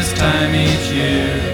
this time each year.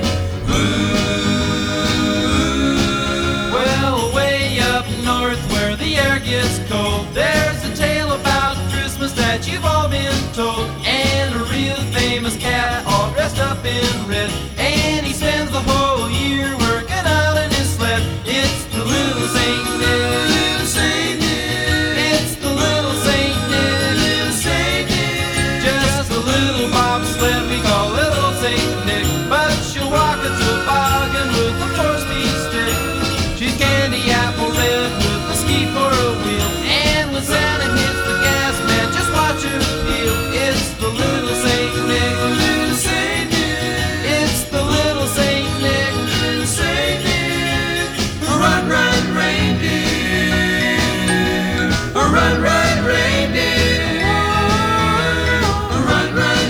Well, way up north where the air gets cold, there's a tale about Christmas that you've all been told. And a real famous cat all dressed up in red, and he spends the whole year working out in his sled. It's the little Saint Nick. Little Saint Nick. It's the little Saint Nick. Little Saint Nick. Just a little bobsled we call little Saint Nick, but she'll walk a toboggan with a 4-speed stick. She's candy apple red with a ski for a wheel, and when Santa hits the gas, man, just watch her peel. It's the little Saint Nick. Little Saint Nick. It's the little Saint Nick. Little Saint Nick. Run, run, reindeer. Run, run, reindeer. Run, run,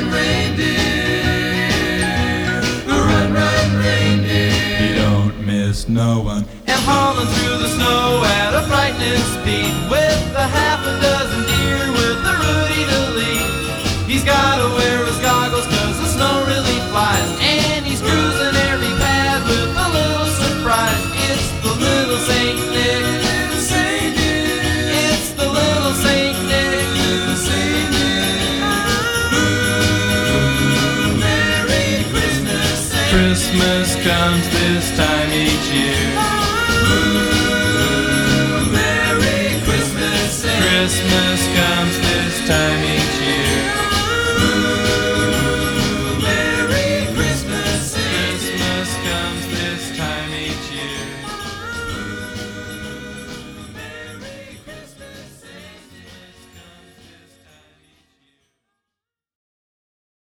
reindeer. Run, run, reindeer. You don't miss no one. And hauling through the snow at a frightening speed, with a half a dozen deer with the Rudy to lead. He's gotta wear his goggles 'cause the snow really flies, and he's cruising every path with a little surprise. It's the little Saint Nick. Little Saint Nick. It's the little Saint Nick. Little Saint Nick. Ooh, Merry Christmas. Christmas comes this time each year.